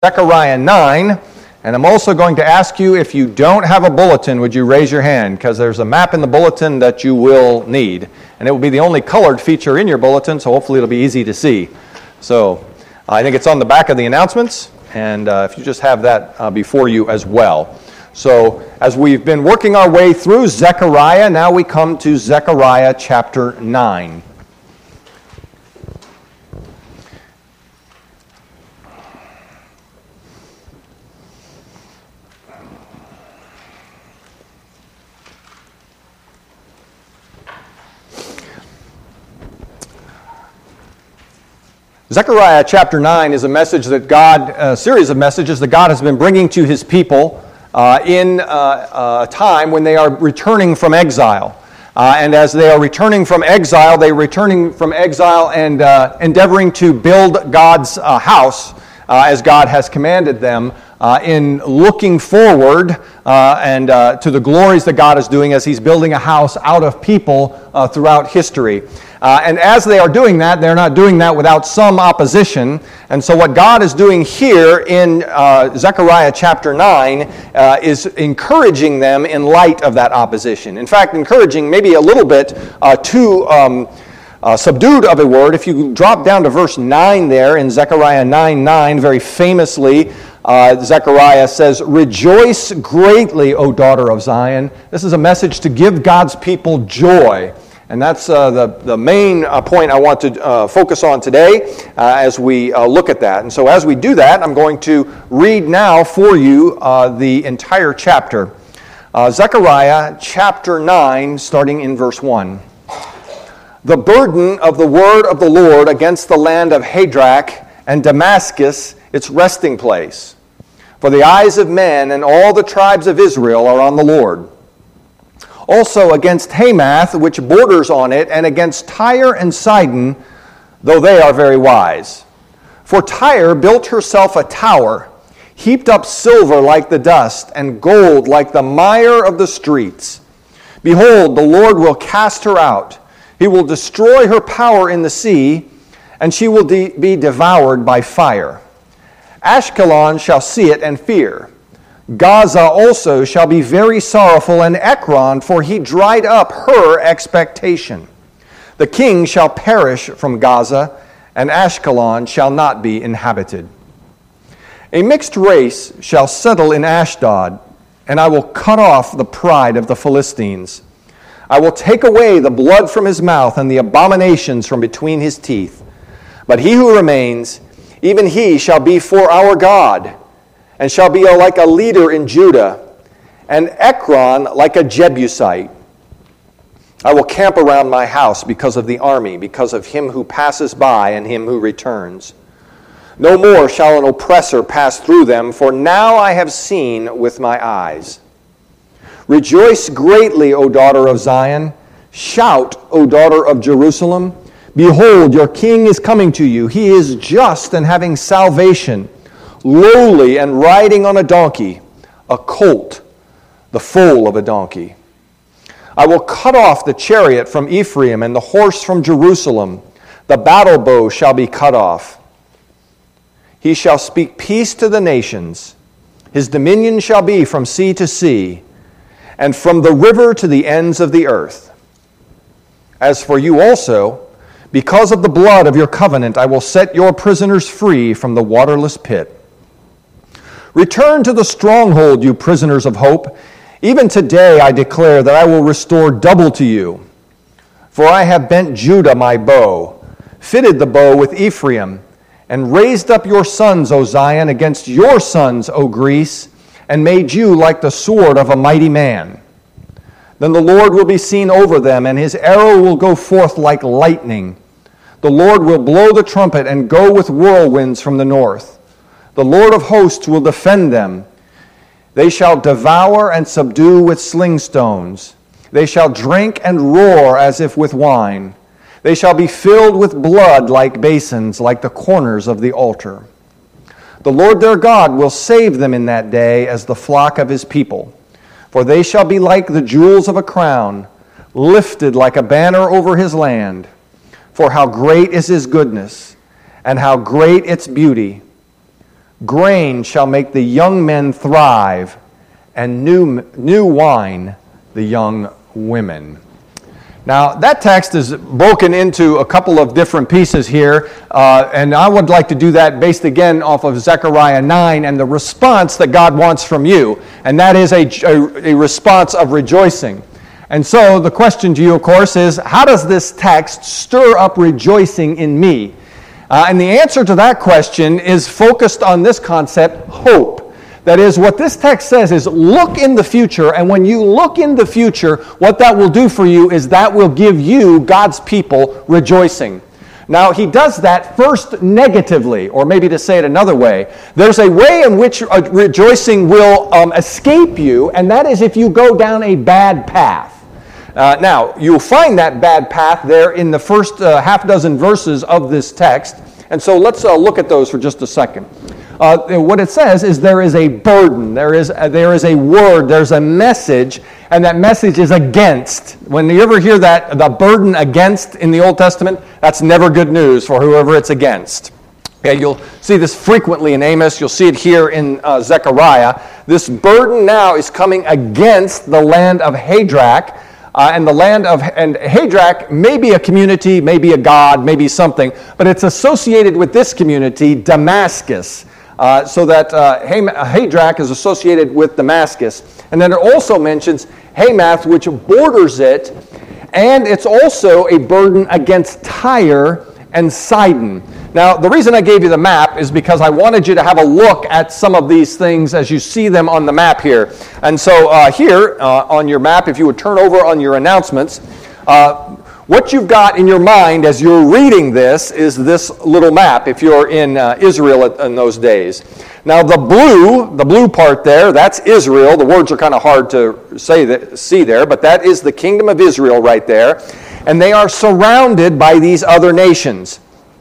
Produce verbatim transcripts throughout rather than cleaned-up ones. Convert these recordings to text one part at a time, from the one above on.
Zechariah nine, and I'm also going to ask you, if you don't have a bulletin, would you raise your hand, because there's a map in the bulletin that you will need, and it will be the only colored feature in your bulletin, so hopefully it'll be easy to see. So I think it's on the back of the announcements, and uh, if you just have that uh, before you as well. So as we've been working our way through Zechariah, now we come to Zechariah chapter nine. Zechariah chapter nine is a message that God, a series of messages that God has been bringing to His people uh, in uh, a time when they are returning from exile. Uh, and as they are returning from exile, they are returning from exile and uh, endeavoring to build God's uh, house uh, as God has commanded them uh, in looking forward uh, and uh, to the glories that God is doing as He's building a house out of people uh, throughout history. Uh, and as they are doing that, they're not doing that without some opposition. And so what God is doing here in uh, Zechariah chapter nine uh, is encouraging them in light of that opposition. In fact, encouraging maybe a little bit uh, too um, uh, subdued of a word. If you drop down to verse nine there in Zechariah nine nine, very famously, uh, Zechariah says, "Rejoice greatly, O daughter of Zion." This is a message to give God's people joy. And that's uh, the, the main uh, point I want to uh, focus on today uh, as we uh, look at that. And so as we do that, I'm going to read now for you uh, the entire chapter. Uh, Zechariah chapter nine, starting in verse one. "The burden of the word of the Lord against the land of Hadrach and Damascus, its resting place. For the eyes of men and all the tribes of Israel are on the Lord. Also against Hamath, which borders on it, and against Tyre and Sidon, though they are very wise. For Tyre built herself a tower, heaped up silver like the dust, and gold like the mire of the streets. Behold, the Lord will cast her out. He will destroy her power in the sea, and she will de- be devoured by fire. Ashkelon shall see it and fear. Gaza also shall be very sorrowful, and Ekron, for he dried up her expectation. The king shall perish from Gaza, and Ashkelon shall not be inhabited. A mixed race shall settle in Ashdod, and I will cut off the pride of the Philistines. I will take away the blood from his mouth and the abominations from between his teeth. But he who remains, even he shall be for our God, and shall be like a leader in Judah, and Ekron like a Jebusite. I will camp around my house because of the army, because of him who passes by and him who returns. No more shall an oppressor pass through them, for now I have seen with my eyes. Rejoice greatly, O daughter of Zion. Shout, O daughter of Jerusalem. Behold, your king is coming to you. He is just and having salvation, lowly and riding on a donkey, a colt, the foal of a donkey. I will cut off the chariot from Ephraim and the horse from Jerusalem. The battle bow shall be cut off. He shall speak peace to the nations. His dominion shall be from sea to sea, and from the river to the ends of the earth. As for you also, because of the blood of your covenant, I will set your prisoners free from the waterless pit. Return to the stronghold, you prisoners of hope. Even today I declare that I will restore double to you. For I have bent Judah my bow, fitted the bow with Ephraim, and raised up your sons, O Zion, against your sons, O Greece, and made you like the sword of a mighty man. Then the Lord will be seen over them, and his arrow will go forth like lightning. The Lord will blow the trumpet and go with whirlwinds from the north. The Lord of hosts will defend them. They shall devour and subdue with sling stones. They shall drink and roar as if with wine. They shall be filled with blood like basins, like the corners of the altar. The Lord their God will save them in that day as the flock of his people. For they shall be like the jewels of a crown, lifted like a banner over his land. For how great is his goodness, and how great its beauty. Grain shall make the young men thrive, and new, new wine the young women. Now, that text is broken into a couple of different pieces here, uh, and I would like to do that based again off of Zechariah nine and the response that God wants from you, and that is a, a, a response of rejoicing. And so the question to you, of course, is how does this text stir up rejoicing in me? Uh, and the answer to that question is focused on this concept, hope. That is, what this text says is look in the future, and when you look in the future, what that will do for you is that will give you, God's people, rejoicing. Now, he does that first negatively, or maybe to say it another way. There's a way in which uh, rejoicing will um, escape you, and that is if you go down a bad path. Uh, now, you'll find that bad path there in the first uh, half dozen verses of this text, and so let's uh, look at those for just a second. Uh, what it says is there is a burden, there is a, there is a word, there's a message, and that message is against. When you ever hear that, the burden against in the Old Testament, that's never good news for whoever it's against. Okay, you'll see this frequently in Amos, you'll see it here in uh, Zechariah. This burden now is coming against the land of Hadrach, Uh, and the land of, and Hadrach may be a community, maybe a god, maybe something, but it's associated with this community, Damascus. Uh, so that uh, Hadrach is associated with Damascus. And then it also mentions Hamath, which borders it, and it's also a burden against Tyre and Sidon. Now, the reason I gave you the map is because I wanted you to have a look at some of these things as you see them on the map here. And so uh, here uh, on your map, if you would turn over on your announcements, uh, what you've got in your mind as you're reading this is this little map, if you're in uh, Israel in those days. Now, the blue, the blue part there, that's Israel. The words are kind of hard to say that, see there, but that is the kingdom of Israel right there. And they are surrounded by these other nations.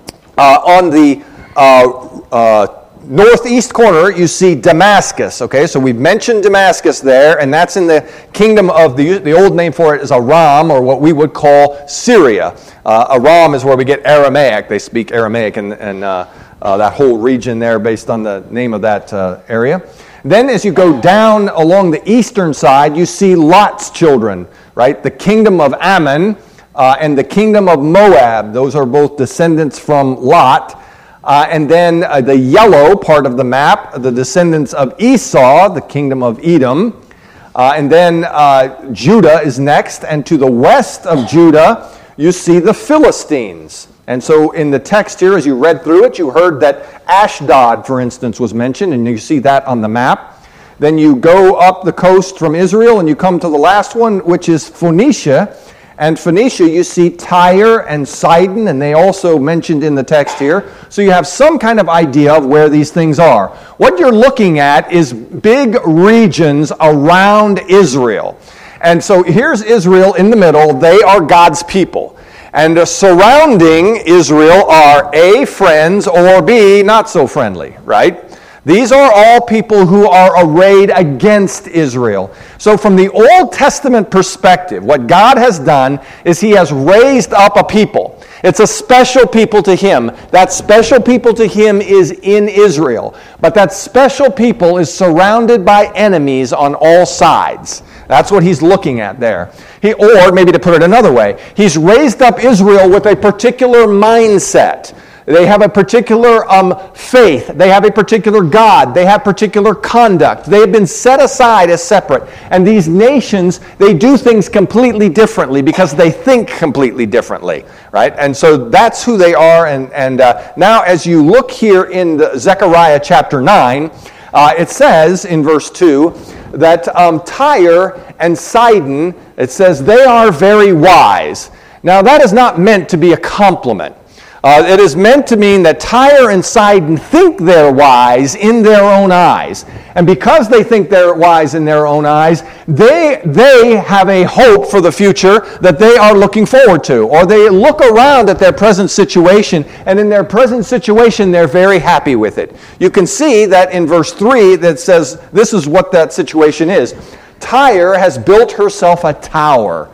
Uh, on the uh, uh, northeast corner, you see Damascus. Okay, so we've mentioned Damascus there, and that's in the kingdom of the the old name for it is Aram, or what we would call Syria. Uh, Aram is where we get Aramaic. They speak Aramaic and and uh, uh, that whole region there, based on the name of that uh, area. Then, as you go down along the eastern side, you see Lot's children. Right, the kingdom of Ammon. Uh, and the kingdom of Moab, those are both descendants from Lot. Uh, and then uh, the yellow part of the map, the descendants of Esau, the kingdom of Edom. Uh, and then uh, Judah is next, and to the west of Judah, you see the Philistines. And so in the text here, as you read through it, you heard that Ashdod, for instance, was mentioned, and you see that on the map. Then you go up the coast from Israel, and you come to the last one, which is Phoenicia. And Phoenicia, you see Tyre and Sidon, and they also mentioned in the text here. So you have some kind of idea of where these things are. What you're looking at is big regions around Israel. And so here's Israel in the middle. They are God's people. And uh, surrounding Israel are A, friends, or B, not so friendly, right? These are all people who are arrayed against Israel. So from the Old Testament perspective, what God has done is He has raised up a people. It's a special people to Him. That special people to Him is in Israel. But that special people is surrounded by enemies on all sides. That's what He's looking at there. He, or maybe to put it another way, He's raised up Israel with a particular mindset. They have a particular um, faith. They have a particular God. They have particular conduct. They have been set aside as separate. And these nations, they do things completely differently because they think completely differently, right? And so that's who they are. And, and uh, now as you look here in the Zechariah chapter nine, uh, it says in verse two that um, Tyre and Sidon, it says, they are very wise. Now that is not meant to be a compliment. Uh, it is meant to mean that Tyre and Sidon think they're wise in their own eyes. And because they think they're wise in their own eyes, they, they have a hope for the future that they are looking forward to. Or they look around at their present situation, and in their present situation, they're very happy with it. You can see that in verse three that says this is what that situation is. Tyre has built herself a tower.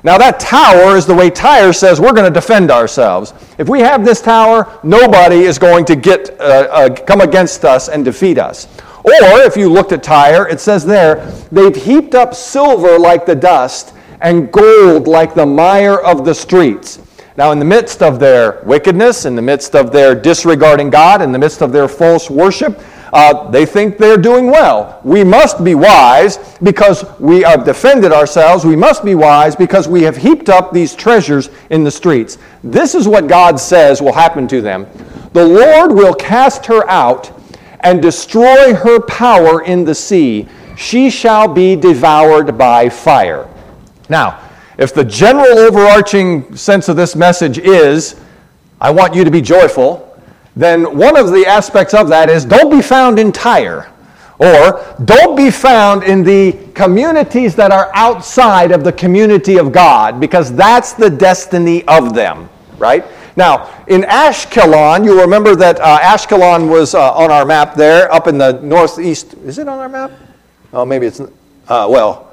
Now that tower is the way Tyre says we're going to defend ourselves. If we have this tower, nobody is going to get uh, uh, come against us and defeat us. Or if you looked at Tyre, it says there, they've heaped up silver like the dust and gold like the mire of the streets. Now in the midst of their wickedness, in the midst of their disregarding God, in the midst of their false worship, uh, they think they're doing well. We must be wise because we have defended ourselves. We must be wise because we have heaped up these treasures in the streets. This is what God says will happen to them. The Lord will cast her out and destroy her power in the sea. She shall be devoured by fire. Now, if the general overarching sense of this message is, I want you to be joyful, then one of the aspects of that is don't be found in Tyre, or don't be found in the communities that are outside of the community of God, because that's the destiny of them, right? Now, in Ashkelon, you remember that uh, Ashkelon was uh, on our map there, up in the northeast. Is it on our map? Oh, maybe it's, uh, well,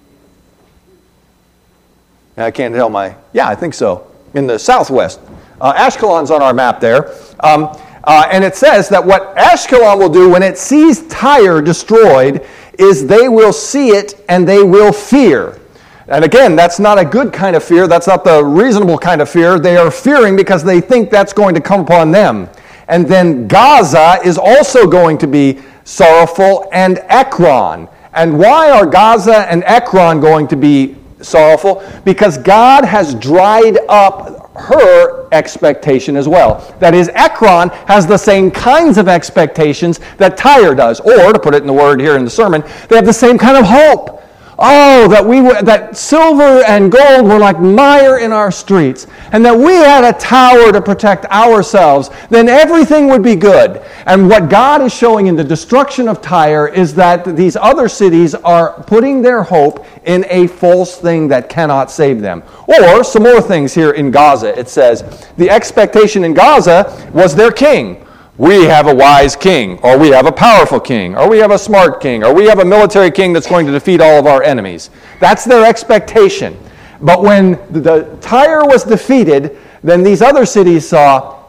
I can't tell my, yeah, I think so, in the southwest. Uh, Ashkelon's on our map there. Um, uh, and it says that what Ashkelon will do when it sees Tyre destroyed is they will see it and they will fear. And again, that's not a good kind of fear. That's not the reasonable kind of fear. They are fearing because they think that's going to come upon them. And then Gaza is also going to be sorrowful, and Ekron. And why are Gaza and Ekron going to be sorrowful? Because God has dried up her expectation as well. That is, Ekron has the same kinds of expectations that Tyre does. Or, to put it in the word here in the sermon, they have the same kind of hope. Oh, that we were, that silver and gold were like mire in our streets, and that we had a tower to protect ourselves, then everything would be good. And what God is showing in the destruction of Tyre is that these other cities are putting their hope in a false thing that cannot save them. Or, some more things here in Gaza. It says, the expectation in Gaza was their king. We have a wise king, or we have a powerful king, or we have a smart king, or we have a military king that's going to defeat all of our enemies. That's their expectation. But when the, the Tyre was defeated, then these other cities saw,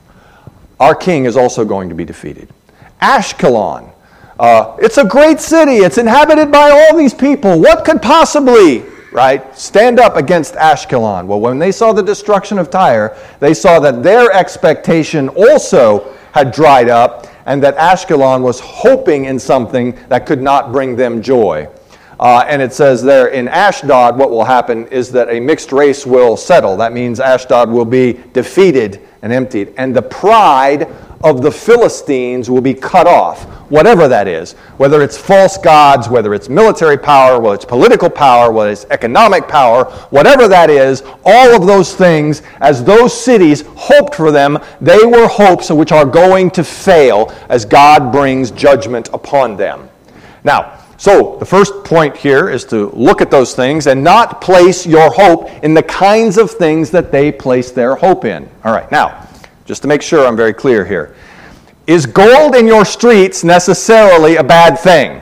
our king is also going to be defeated. Ashkelon, uh, it's a great city. It's inhabited by all these people. What could possibly, right, stand up against Ashkelon? Well, when they saw the destruction of Tyre, they saw that their expectation also had dried up, and that Ashkelon was hoping in something that could not bring them joy. Uh, and it says there in Ashdod, what will happen is that a mixed race will settle. That means Ashdod will be defeated and emptied. And the pride of the Philistines will be cut off, whatever that is. Whether it's false gods, whether it's military power, whether it's political power, whether it's economic power, whatever that is, all of those things, as those cities hoped for them, they were hopes which are going to fail as God brings judgment upon them. Now, so the first point here is to look at those things and not place your hope in the kinds of things that they place their hope in. All right, now, just to make sure I'm very clear here. Is gold in your streets necessarily a bad thing?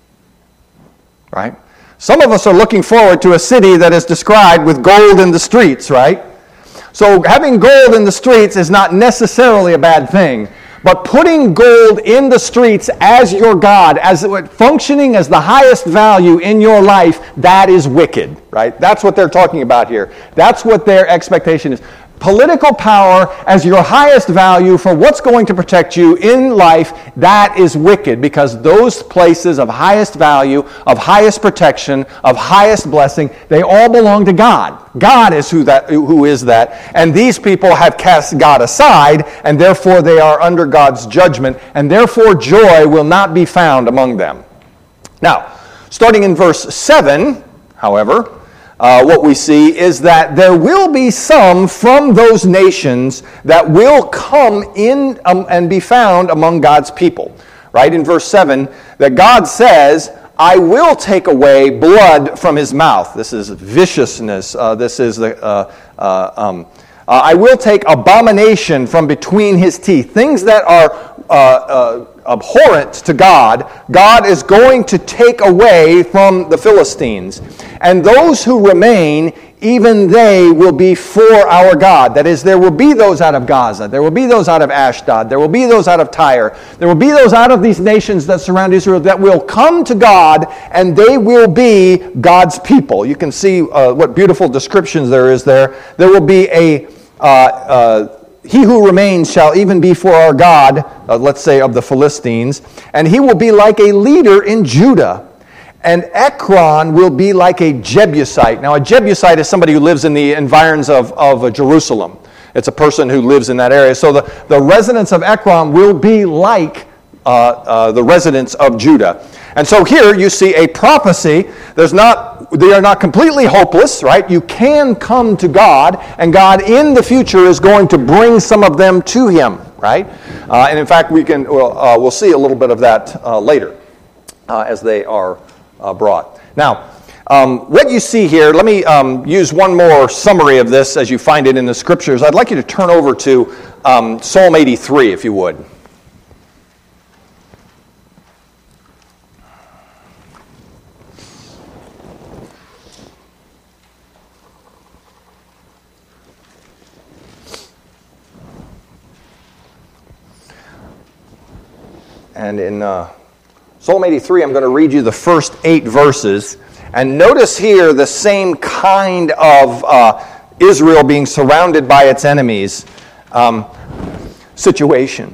Right? Some of us are looking forward to a city that is described with gold in the streets, right? So having gold in the streets is not necessarily a bad thing. But putting gold in the streets as your God, as functioning as the highest value in your life, that is wicked, right? That's what they're talking about here. That's what their expectation is. Political power as your highest value for what's going to protect you in life, that is wicked, because those places of highest value, of highest protection, of highest blessing, they all belong to God. God is who that who is that, and these people have cast God aside, and therefore they are under God's judgment, and therefore joy will not be found among them. Now, starting in verse seven, however, Uh, what we see is that there will be some from those nations that will come in um, and be found among God's people. Right in verse seven, that God says, I will take away blood from his mouth. This is viciousness. Uh, this is the... Uh, uh, um, uh, I will take abomination from between his teeth. Things that are uh, uh, abhorrent to God, God is going to take away from the Philistines. And those who remain, even they will be for our God. That is, there will be those out of Gaza. There will be those out of Ashdod. There will be those out of Tyre. There will be those out of these nations that surround Israel that will come to God, and they will be God's people. You can see uh, what beautiful descriptions there is there. There will be a... Uh, uh, He who remains shall even be for our God, uh, let's say of the Philistines, and he will be like a leader in Judah. And Ekron will be like a Jebusite. Now, a Jebusite is somebody who lives in the environs of, of uh, Jerusalem. It's a person who lives in that area. So the, the residents of Ekron will be like uh, uh, the residents of Judah. And so here you see a prophecy. There's not, they are not completely hopeless, right? You can come to God, and God in the future is going to bring some of them to Him, right? Uh, and in fact, we can we'll, uh, we'll see a little bit of that uh, later uh, as they are uh, brought. Now, um, what you see here, let me um, use one more summary of this as you find it in the Scriptures. I'd like you to turn over to um, Psalm eighty-three, if you would. And in uh, Psalm eighty-three, I'm going to read you the first eight verses. And notice here the same kind of uh, Israel being surrounded by its enemies um, situation.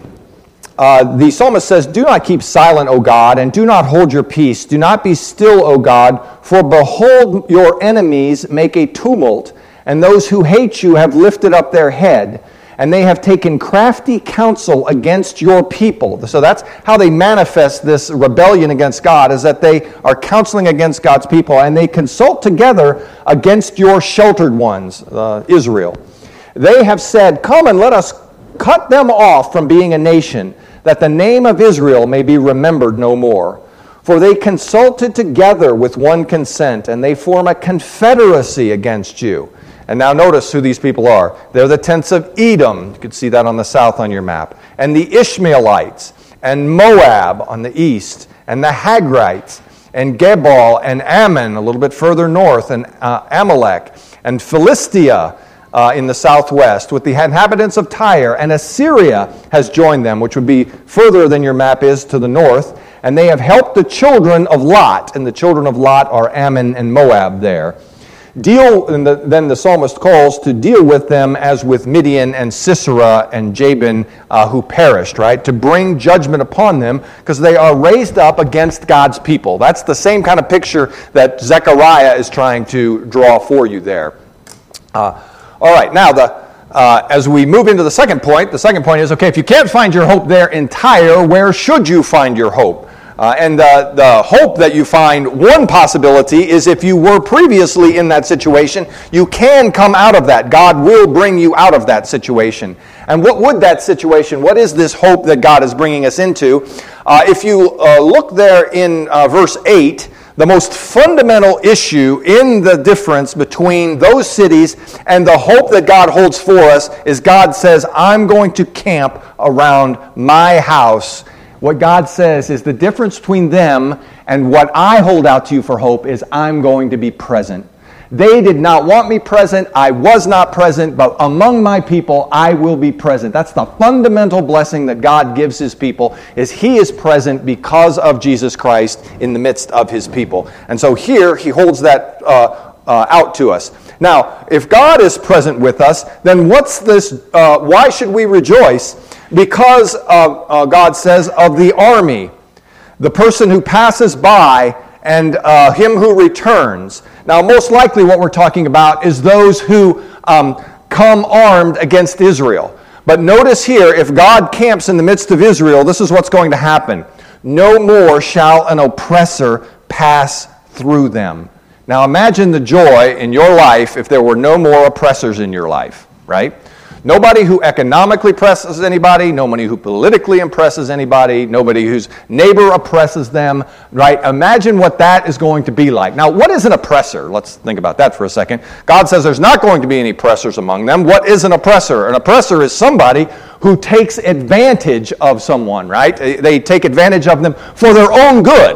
Uh, the psalmist says, "Do not keep silent, O God, and do not hold your peace. Do not be still, O God, for behold, your enemies make a tumult, and those who hate you have lifted up their head. And they have taken crafty counsel against your people." So that's how they manifest this rebellion against God, is that they are counseling against God's people, and they consult together against your sheltered ones, uh, Israel. "They have said, come and let us cut them off from being a nation, that the name of Israel may be remembered no more. For they consulted together with one consent, and they form a confederacy against you." And now notice who these people are. They're the tents of Edom. You can see that on the south on your map. And the Ishmaelites, and Moab on the east, and the Hagrites, and Gebal, and Ammon a little bit further north, and uh, Amalek, and Philistia uh, in the southwest, with the inhabitants of Tyre, and Assyria has joined them, which would be further than your map is to the north. And they have helped the children of Lot, and the children of Lot are Ammon and Moab there. Deal, and the, then the psalmist calls to deal with them as with Midian and Sisera and Jabin uh, who perished, right? To bring judgment upon them because they are raised up against God's people. That's the same kind of picture that Zechariah is trying to draw for you there. Uh, all right, now the uh, as we move into the second point, the second point is, okay, if you can't find your hope there in Tyre, where should you find your hope? Uh, and uh, the hope that you find, one possibility is if you were previously in that situation, you can come out of that. God will bring you out of that situation. And what would that situation, what is this hope that God is bringing us into? Uh, if you uh, look there in uh, verse eight, the most fundamental issue in the difference between those cities and the hope that God holds for us is God says, I'm going to camp around my house. What God says is the difference between them and what I hold out to you for hope is I'm going to be present. They did not want me present. I was not present, but among my people, I will be present. That's the fundamental blessing that God gives His people, is He is present because of Jesus Christ in the midst of His people. And so here, He holds that uh, uh, out to us. Now, if God is present with us, then what's this? Uh, why should we rejoice? Because, uh, uh, God says, of the army, the person who passes by and uh, him who returns. Now, most likely what we're talking about is those who um, come armed against Israel. But notice here, if God camps in the midst of Israel, this is what's going to happen. No more shall an oppressor pass through them. Now, imagine the joy in your life if there were no more oppressors in your life, right? Nobody who economically oppresses anybody, nobody who politically oppresses anybody, nobody whose neighbor oppresses them, right? Imagine what that is going to be like. Now, what is an oppressor? Let's think about that for a second. God says there's not going to be any oppressors among them. What is an oppressor? An oppressor is somebody who takes advantage of someone, right? They take advantage of them for their own good,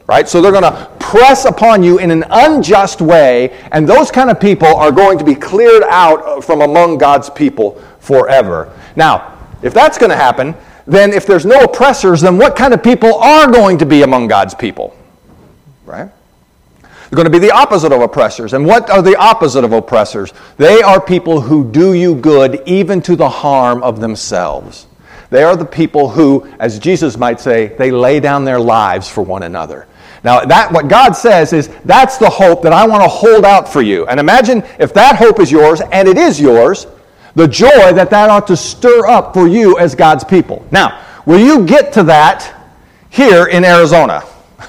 right? So they're going to press upon you in an unjust way, and those kind of people are going to be cleared out from among God's people forever. Now, if that's going to happen, then if there's no oppressors, then what kind of people are going to be among God's people? Right? They're going to be the opposite of oppressors. And what are the opposite of oppressors? They are people who do you good even to the harm of themselves. They are the people who, as Jesus might say, they lay down their lives for one another. Now, that what God says is, that's the hope that I want to hold out for you. And imagine if that hope is yours, and it is yours, the joy that that ought to stir up for you as God's people. Now, will you get to that here in Arizona?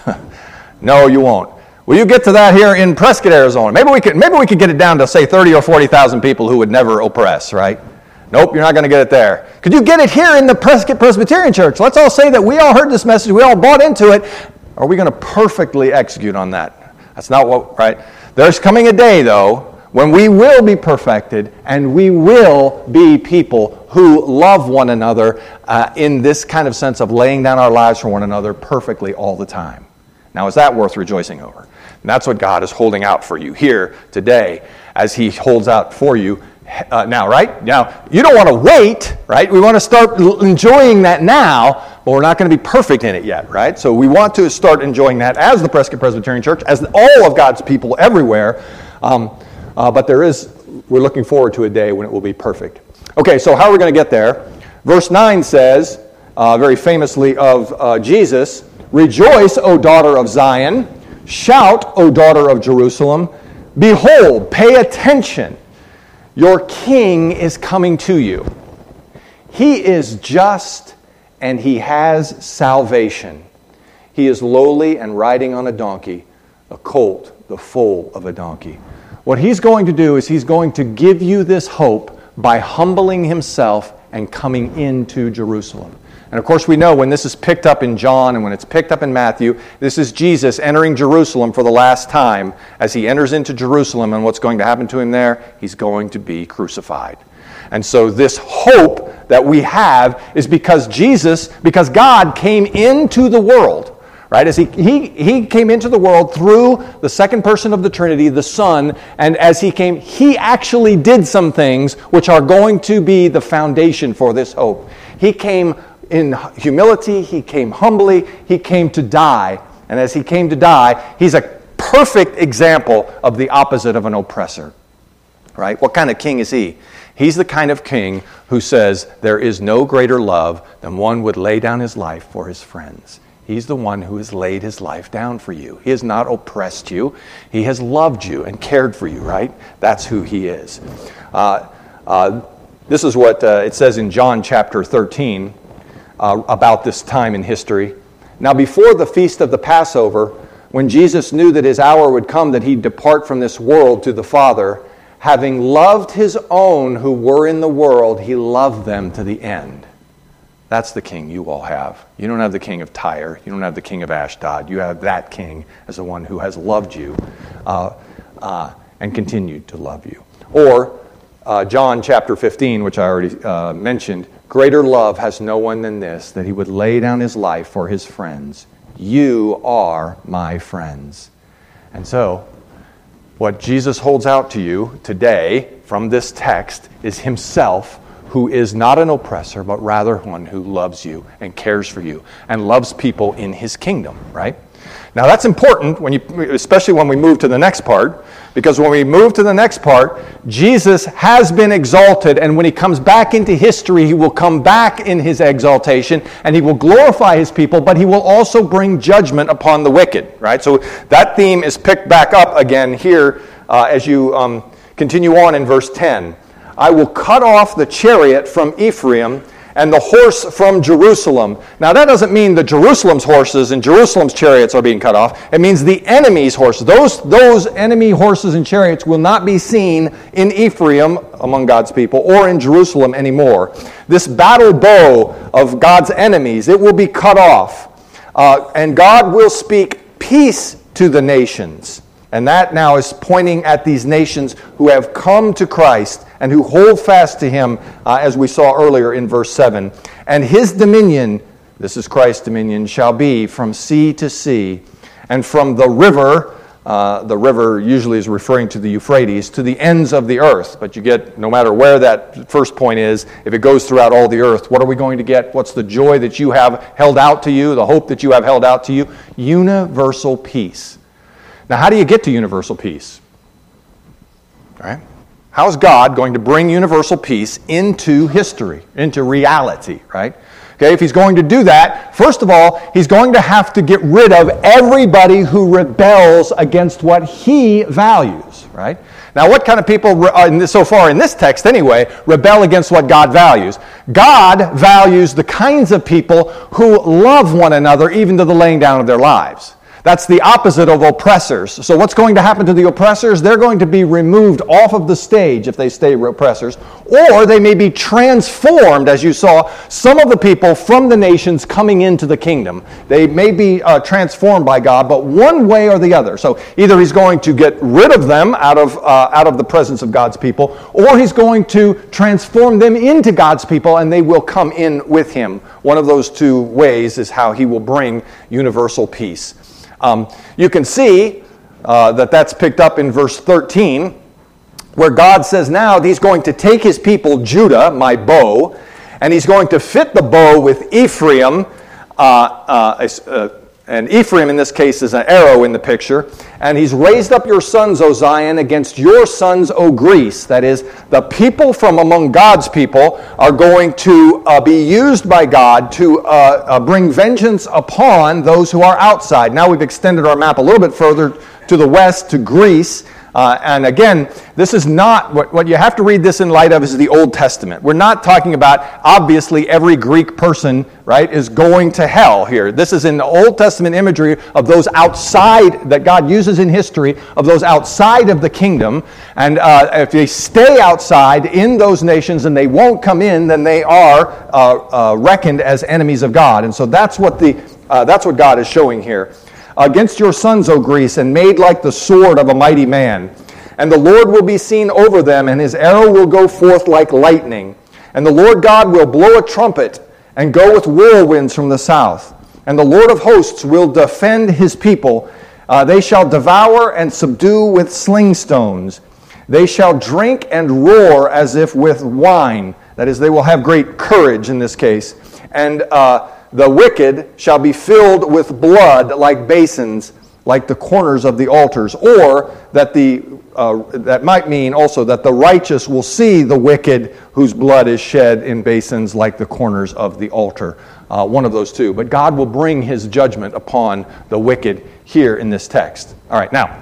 No, you won't. Will you get to that here in Prescott, Arizona? Maybe we could maybe we could get it down to, say, thirty or forty thousand people who would never oppress, right? Nope, you're not going to get it there. Could you get it here in the Prescott Presbyterian Church? Let's all say that we all heard this message, we all bought into it. Are we going to perfectly execute on that? That's not what, right? There's coming a day, though, when we will be perfected and we will be people who love one another uh, in this kind of sense of laying down our lives for one another perfectly all the time. Now, is that worth rejoicing over? And that's what God is holding out for you here today, as He holds out for you uh, now, right? Now, you don't want to wait, right? We want to start enjoying that now, but we're not going to be perfect in it yet, right? So we want to start enjoying that as the Prescott Presbyterian Church, as all of God's people everywhere. Um, uh, but there is, we're looking forward to a day when it will be perfect. Okay, so how are we going to get there? Verse nine says, uh, very famously of uh, Jesus, "Rejoice, O daughter of Zion. Shout, O daughter of Jerusalem. Behold," pay attention, "your king is coming to you. He is just and he has salvation. He is lowly and riding on a donkey, a colt, the foal of a donkey." What he's going to do is he's going to give you this hope by humbling himself and coming into Jerusalem. And of course we know when this is picked up in John and when it's picked up in Matthew, this is Jesus entering Jerusalem for the last time. As he enters into Jerusalem, and what's going to happen to him there? He's going to be crucified. And so this hope that we have is because Jesus, because God came into the world, right? As he, he, he came into the world through the second person of the Trinity, the Son, and as he came, he actually did some things which are going to be the foundation for this hope. He came in humility, he came humbly, he came to die. And as he came to die, he's a perfect example of the opposite of an oppressor. Right? What kind of king is he? He's the kind of king who says, there is no greater love than one would lay down his life for his friends. He's the one who has laid his life down for you. He has not oppressed you. He has loved you and cared for you, right? That's who he is. Uh, uh, this is what uh, it says in John chapter thirteen uh, about this time in history. "Now before the feast of the Passover, when Jesus knew that his hour would come that he'd depart from this world to the Father, having loved his own who were in the world, he loved them to the end." That's the king you all have. You don't have the king of Tyre. You don't have the king of Ashdod. You have that king as the one who has loved you uh, uh, and continued to love you. Or uh, John chapter fifteen, which I already uh, mentioned, "Greater love has no one than this, that he would lay down his life for his friends. You are my friends." And so, what Jesus holds out to you today from this text is himself, who is not an oppressor, but rather one who loves you and cares for you and loves people in his kingdom, right? Now that's important, when you, especially when we move to the next part, because when we move to the next part, Jesus has been exalted, and when he comes back into history, he will come back in his exaltation, and he will glorify his people, but he will also bring judgment upon the wicked, right? So that theme is picked back up again here uh, as you um, continue on in verse ten. "I will cut off the chariot from Ephraim and the horse from Jerusalem." Now that doesn't mean that Jerusalem's horses and Jerusalem's chariots are being cut off. It means the enemy's horses. Those, those enemy horses and chariots will not be seen in Ephraim among God's people or in Jerusalem anymore. This battle bow of God's enemies, it will be cut off. Uh, and God will speak peace to the nations. And that now is pointing at these nations who have come to Christ and who hold fast to him, uh, as we saw earlier in verse seven. "And his dominion," this is Christ's dominion, "shall be from sea to sea, and from the river, uh, the river usually is referring to the Euphrates, to the ends of the earth. But you get, no matter where that first point is, if it goes throughout all the earth, what are we going to get? What's the joy that you have held out to you, the hope that you have held out to you? Universal peace. Now, how do you get to universal peace? All right? How is God going to bring universal peace into history, into reality, right? Okay, if he's going to do that, first of all, he's going to have to get rid of everybody who rebels against what he values, right? Now, what kind of people, so far in this text anyway, rebel against what God values? God values the kinds of people who love one another even to the laying down of their lives. That's the opposite of oppressors. So what's going to happen to the oppressors? They're going to be removed off of the stage if they stay oppressors, or they may be transformed, as you saw, some of the people from the nations coming into the kingdom. They may be uh, transformed by God, but one way or the other. So either he's going to get rid of them out of, uh, out of the presence of God's people, or he's going to transform them into God's people, and they will come in with him. One of those two ways is how he will bring universal peace. Um, you can see uh, that that's picked up in verse thirteen, where God says now he's going to take his people, Judah, my bow, and he's going to fit the bow with Ephraim, uh, uh, uh, and Ephraim in this case is an arrow in the picture, and he's raised up your sons, O Zion, against your sons, O Greece. That is, the people from among God's people are going to uh, be used by God to uh, uh, bring vengeance upon those who are outside. Now we've extended our map a little bit further to the west, to Greece. Uh, and again, this is not, what, what you have to read this in light of is the Old Testament. We're not talking about, obviously, every Greek person, right, is going to hell here. This is in the Old Testament imagery of those outside, that God uses in history, of those outside of the kingdom. And uh, if they stay outside in those nations and they won't come in, then they are uh, uh, reckoned as enemies of God. And so that's what, the, uh, that's what God is showing here. Against your sons, O Greece, and made like the sword of a mighty man. And the Lord will be seen over them, and his arrow will go forth like lightning. And the Lord God will blow a trumpet, and go with whirlwinds from the south. And the Lord of hosts will defend his people. Uh, they shall devour and subdue with sling stones. They shall drink and roar as if with wine. That is, they will have great courage in this case. And uh, the wicked shall be filled with blood like basins, like the corners of the altars. Or that the uh, that might mean also that the righteous will see the wicked whose blood is shed in basins like the corners of the altar. Uh, one of those two. But God will bring his judgment upon the wicked here in this text. All right, now,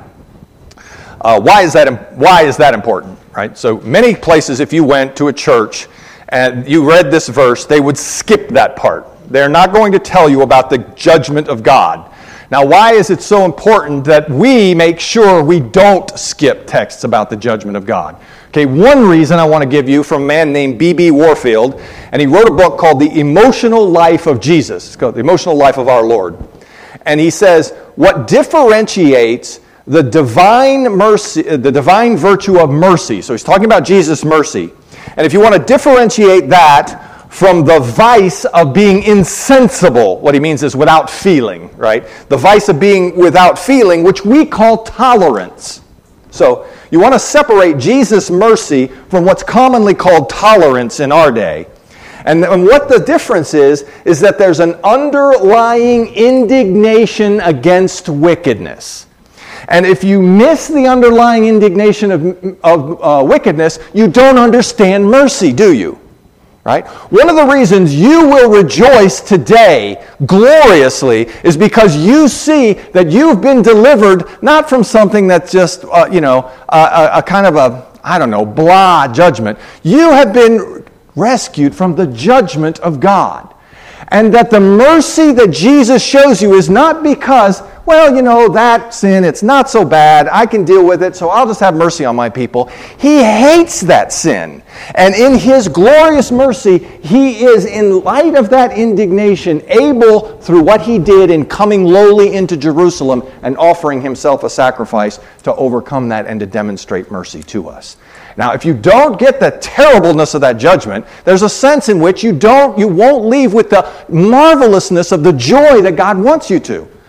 uh, why is that? Why is that important? Right. So many places, if you went to a church and you read this verse, they would skip that part. They're not going to tell you about the judgment of God. Now, why is it so important that we make sure we don't skip texts about the judgment of God? Okay, one reason I want to give you from a man named B B Warfield, and he wrote a book called The Emotional Life of Jesus. It's called The Emotional Life of Our Lord. And he says, what differentiates the divine mercy, the divine virtue of mercy, so he's talking about Jesus' mercy, and if you want to differentiate that from the vice of being insensible. What he means is without feeling, right? The vice of being without feeling, which we call tolerance. So you want to separate Jesus' mercy from what's commonly called tolerance in our day. And, and what the difference is, is that there's an underlying indignation against wickedness. And if you miss the underlying indignation of, of uh, wickedness, you don't understand mercy, do you? Right? One of the reasons you will rejoice today gloriously is because you see that you've been delivered not from something that's just, uh, you know, a, a, a kind of a, I don't know, blah judgment. You have been rescued from the judgment of God. And that the mercy that Jesus shows you is not because, well, you know, that sin, it's not so bad, I can deal with it, so I'll just have mercy on my people. He hates that sin. And in his glorious mercy, he is, in light of that indignation, able, through what he did in coming lowly into Jerusalem and offering himself a sacrifice, to overcome that and to demonstrate mercy to us. Now, if you don't get the terribleness of that judgment, there's a sense in which you don't, you won't leave with the marvelousness of the joy that God wants you to.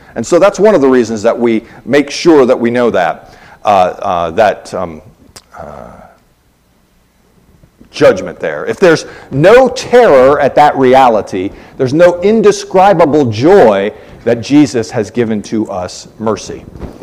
And so that's one of the reasons that we make sure that we know that, uh, uh, that um, uh, judgment there. If there's no terror at that reality, there's no indescribable joy that Jesus has given to us mercy.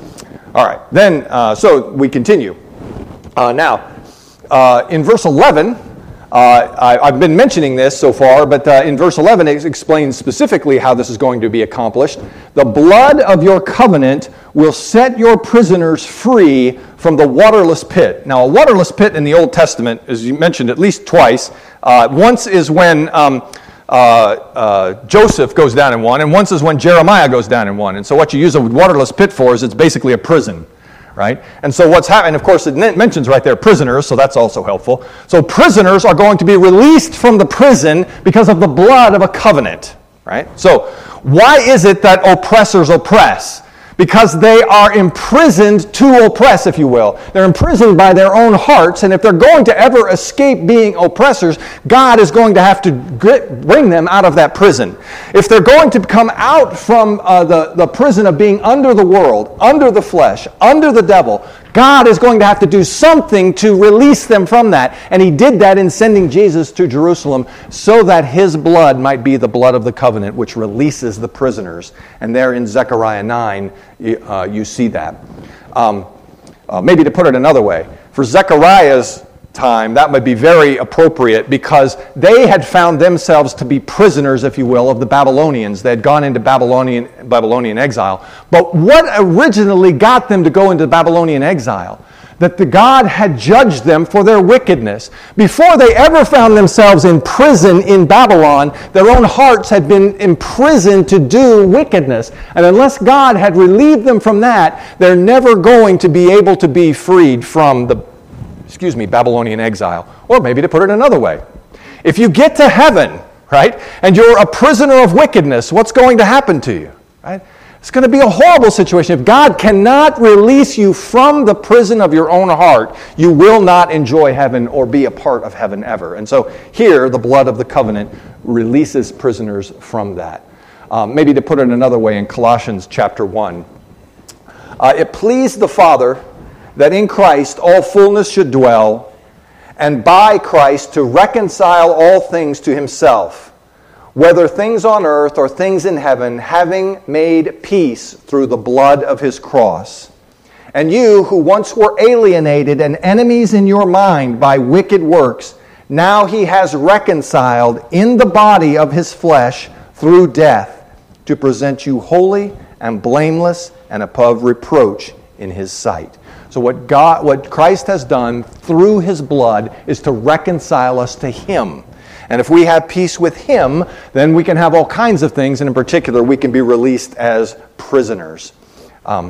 All right, then, uh, so we continue. Uh, now, uh, in verse eleven, uh, I, I've been mentioning this so far, but uh, in verse eleven it explains specifically how this is going to be accomplished. The blood of your covenant will set your prisoners free from the waterless pit. Now, a waterless pit in the Old Testament, as you mentioned at least twice, uh, once is when um, uh, uh, Joseph goes down in one, and once is when Jeremiah goes down in one. And so what you use a waterless pit for is it's basically a prison. Right? And so what's happening, of course, it mentions right there prisoners, so that's also helpful. So prisoners are going to be released from the prison because of the blood of a covenant. Right? So why is it that oppressors oppress? Because they are imprisoned to oppress, if you will. They're imprisoned by their own hearts, and if they're going to ever escape being oppressors, God is going to have to bring them out of that prison. If they're going to come out from uh, the, the prison of being under the world, under the flesh, under the devil, God is going to have to do something to release them from that. And he did that in sending Jesus to Jerusalem so that his blood might be the blood of the covenant, which releases the prisoners. And there in Zechariah nine, uh, you see that. Um, uh, maybe to put it another way, for Zechariah's time, that would be very appropriate because they had found themselves to be prisoners, if you will, of the Babylonians. They had gone into Babylonian Babylonian exile. But what originally got them to go into Babylonian exile? That the God had judged them for their wickedness. Before they ever found themselves in prison in Babylon, their own hearts had been imprisoned to do wickedness. And unless God had relieved them from that, they're never going to be able to be freed from the excuse me, Babylonian exile. Or maybe to put it another way, if you get to heaven, right, and you're a prisoner of wickedness, what's going to happen to you, right? It's going to be a horrible situation. If God cannot release you from the prison of your own heart, you will not enjoy heaven or be a part of heaven ever. And so here, the blood of the covenant releases prisoners from that. Um, maybe to put it another way, in Colossians chapter one, uh, it pleased the Father that in Christ all fullness should dwell, and by Christ to reconcile all things to himself, whether things on earth or things in heaven, having made peace through the blood of his cross. And you, who once were alienated and enemies in your mind by wicked works, now he has reconciled in the body of his flesh through death, to present you holy and blameless and above reproach in his sight. So what God, what Christ has done through his blood is to reconcile us to him. And if we have peace with him, then we can have all kinds of things, and in particular, we can be released as prisoners. Um,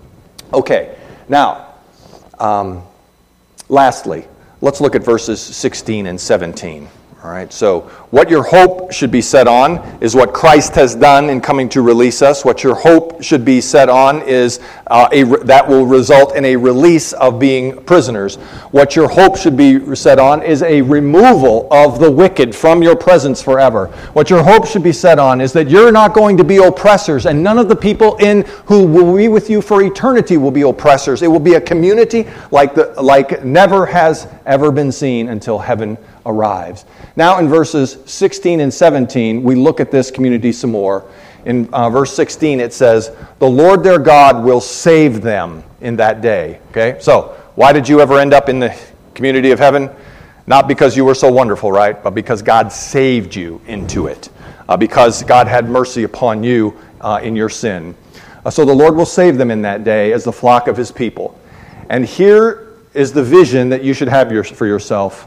okay, now, um, lastly, let's look at verses sixteen and seventeen. All right, so what your hope should be set on is what Christ has done in coming to release us. What your hope should be set on is uh, a that will result in a release of being prisoners. What your hope should be set on is a removal of the wicked from your presence forever. What your hope should be set on is that you're not going to be oppressors, and none of the people in who will be with you for eternity will be oppressors. It will be a community like the like never has ever been seen until heaven arrives. Now in verses sixteen and seventeen, we look at this community some more. In uh, verse sixteen, it says, "The Lord their God will save them in that day." Okay, so why did you ever end up in the community of heaven? Not because you were so wonderful, right? But because God saved you into it. Uh, because God had mercy upon you uh, in your sin. Uh, so the Lord will save them in that day as the flock of his people. And here is the vision that you should have your, for yourself.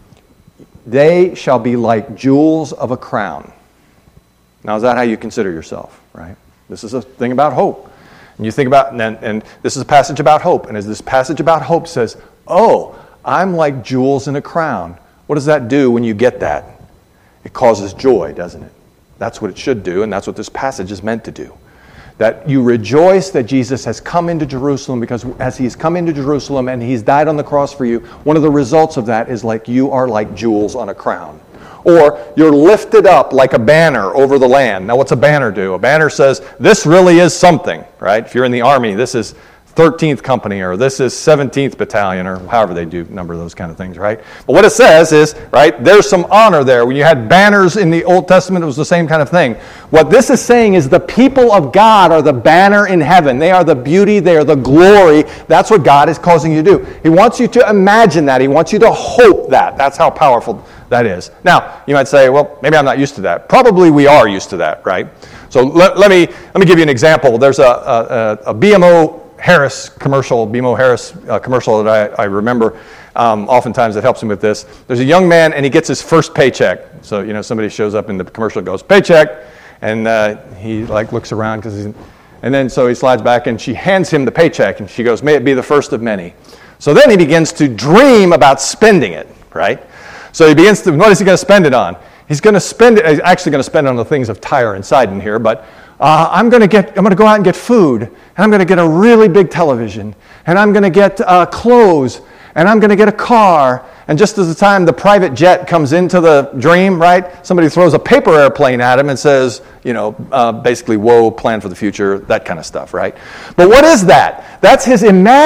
They shall be like jewels of a crown. Now, is that how you consider yourself, right? This is a thing about hope. And you think about, and, and this is a passage about hope. And as this passage about hope says, oh, I'm like jewels in a crown. What does that do when you get that? It causes joy, doesn't it? That's what it should do, and that's what this passage is meant to do. That you rejoice that Jesus has come into Jerusalem, because as he's come into Jerusalem and he's died on the cross for you, one of the results of that is like you are like jewels on a crown. Or you're lifted up like a banner over the land. Now, what's a banner do? A banner says, this really is something, right? If you're in the Army, this is thirteenth Company, or this is seventeenth Battalion, or however they do number those kind of things, right? But what it says is, right, there's some honor there. When you had banners in the Old Testament, it was the same kind of thing. What this is saying is the people of God are the banner in heaven. They are the beauty, they are the glory. That's what God is causing you to do. He wants you to imagine that. He wants you to hope that. That's how powerful that is. Now, you might say, well, maybe I'm not used to that. Probably we are used to that, right? So let, let me let me give you an example. There's a, a, a B M O Harris commercial, B M O Harris uh, commercial that I, I remember. Um, oftentimes it helps him with this. There's a young man and he gets his first paycheck. So, you know, somebody shows up in the commercial and goes, paycheck. And uh, he like looks around because he's, and then so he slides back and she hands him the paycheck and she goes, may it be the first of many. So then he begins to dream about spending it, right? So he begins to, what is he going to spend it on? He's going to spend it, he's actually going to spend it on the things of Tyre and Sidon here, but Uh, I'm going to get. I'm going to go out and get food, and I'm going to get a really big television, and I'm going to get uh, clothes, and I'm going to get a car. And just as the time the private jet comes into the dream, right? Somebody throws a paper airplane at him and says, you know, uh, basically, whoa, plan for the future, that kind of stuff, right? But what is that? That's his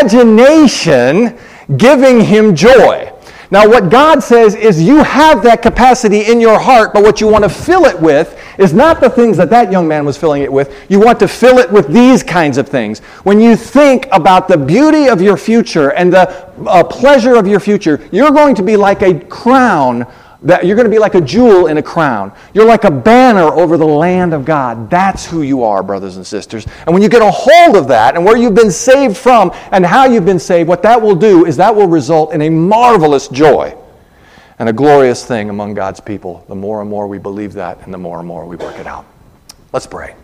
imagination giving him joy. Now, what God says is you have that capacity in your heart, but what you want to fill it with is not the things that that young man was filling it with. You want to fill it with these kinds of things. When you think about the beauty of your future and the uh, pleasure of your future, you're going to be like a crown. That you're going to be like a jewel in a crown. You're like a banner over the land of God. That's who you are, brothers and sisters. And when you get a hold of that and where you've been saved from and how you've been saved, what that will do is that will result in a marvelous joy and a glorious thing among God's people. The more and more we believe that and the more and more we work it out. Let's pray.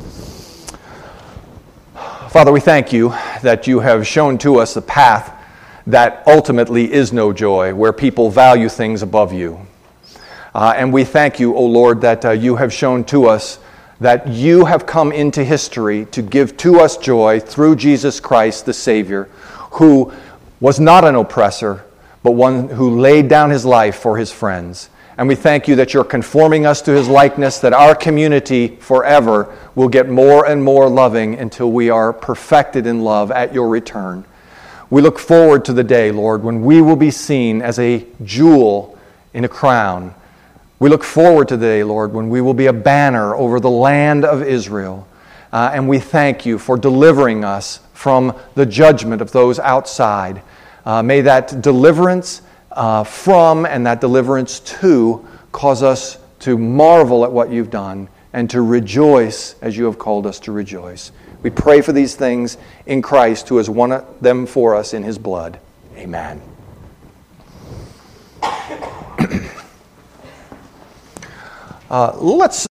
Father, we thank you that you have shown to us the path that ultimately is no joy, where people value things above you. Uh, and we thank you, O Lord, that uh, you have shown to us that you have come into history to give to us joy through Jesus Christ, the Savior, who was not an oppressor, but one who laid down his life for his friends. And we thank you that you're conforming us to his likeness, that our community forever will get more and more loving until we are perfected in love at your return. We look forward to the day, Lord, when we will be seen as a jewel in a crown. We look forward to the day, Lord, when we will be a banner over the land of Israel. Uh, and we thank you for delivering us from the judgment of those outside. Uh, may that deliverance uh, from and that deliverance to cause us to marvel at what you've done and to rejoice as you have called us to rejoice. We pray for these things in Christ, who has won them for us in his blood. Amen. Uh, let's